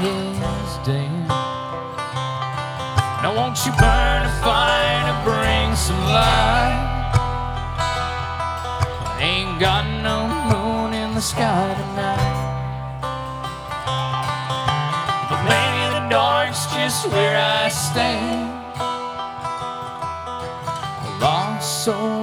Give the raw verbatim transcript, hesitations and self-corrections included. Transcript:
night is dead. Now won't you burn a fire to bring some light? I ain't got no moon in the sky tonight, but maybe the dark's just where I stand, a lost soul